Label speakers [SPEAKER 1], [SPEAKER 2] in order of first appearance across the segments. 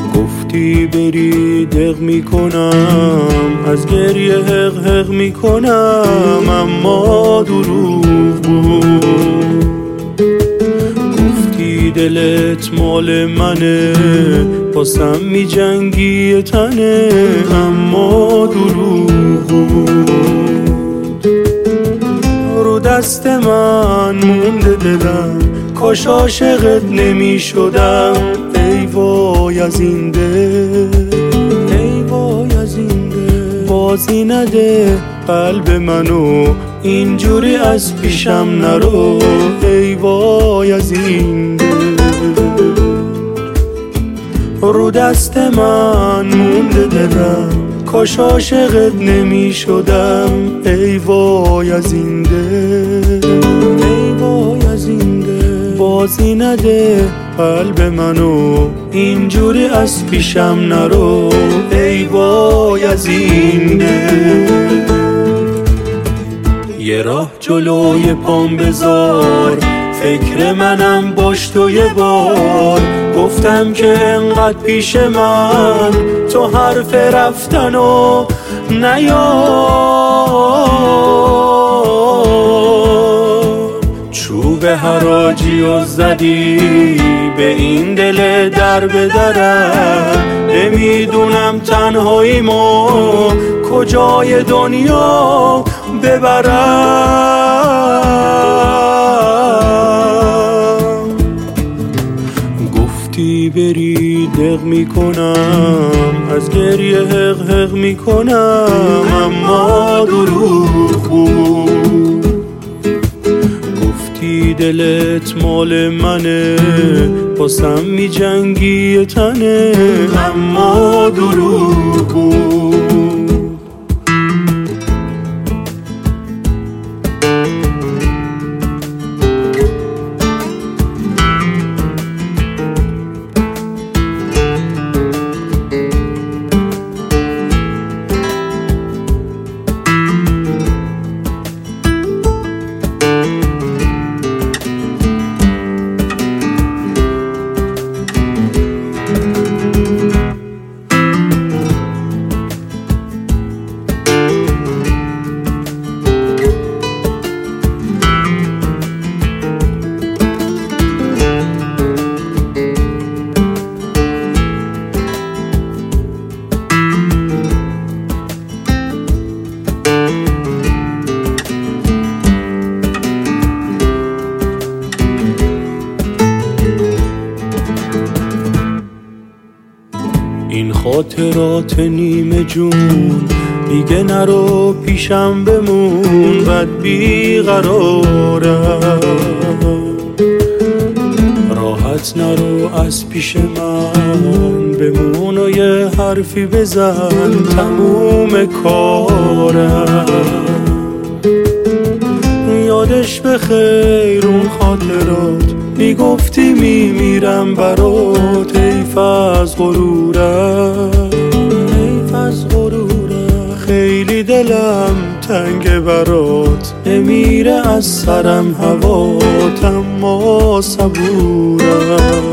[SPEAKER 1] گفتی بری دق میکنم، از گریه حق حق میکنم، اما دروغ بود. گفتی دلت مال منه، باسم میجنگی تنه، اما دروغ بود. رو دست من مونده دلم، کاش عاشقت نمیشدم. ای وای از این دل، ای وای از این دل، بازی نده قلب منو، اینجوری از پیشم نرو. ای وای از این دل، رو دست من مونده دلم، کاش عاشقت نمیشدم. ای وای از این دل، ای وای از این دل، بازی نده قلب منو، اینجوری از پیشم نرو. ای وای از این دل، یه راه جلوی پام بذار، فکر منم باش تو یه بار. گفتم که انقدر پیش من تو حرف رفتنو نیار. چوب حراجی و زدی به این دل در به درم، نمیدونم تنهاییمو کجای دنیا ببرم. گفتی بری دق میکنم، از گریه حق حق میکنم، اما دروغ بود. گفتی دلت مال منه، باسم میجنگی تنه، اما دروغ بود. این خاطرات نیمه جون، دیگه نرو پیشم بمون، بد بیقرارم. راحت نرو از پیش من، بمون و یه حرفی بزن، تموم کارم. یادش بخیر اون خاطرات، میگفتی میمیرم برات. حیف از غرورم، حیف از غرورم، خیلی دلم تنگ برات، نمیره از سرم هوات، اما صبورم.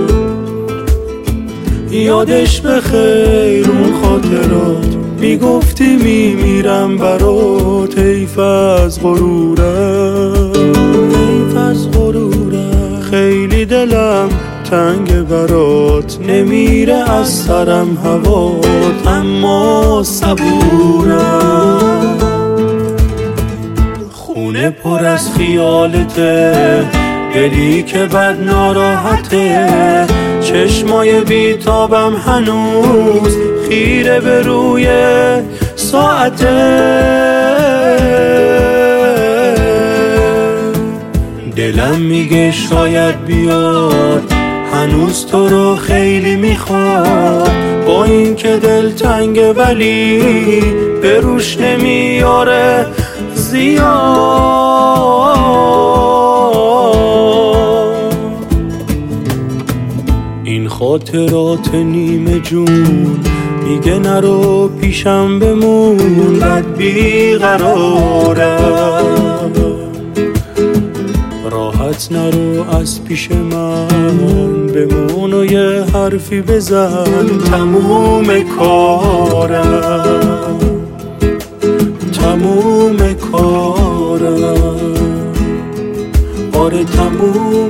[SPEAKER 1] یادش بخیر اون خاطرات، میگفتی میمیرم برات. حیف از غرورم، حیف از غرورم، خیلی دلم تنگ برات، نمیره از سرم هوات، اما صبورم. خونه پر از خیالته، دلی که بد ناراحته، چشمای بیتابم هنوز خیره به روی ساعته. دلم میگه شاید بیاد، هنوز تو رو خیلی میخواد، با این که دل تنگه ولی به روش نمیاره زیاد. این خاطرات نیمه جون، میگه نرو پیشم بمون، بد بیقرارم. راحت نرو از پیش من، بمون و یه حرفی بزن تموم کارم، تموم کارم، آره تموم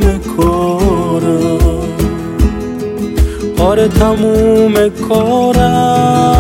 [SPEAKER 1] کارم، آره تموم کارم.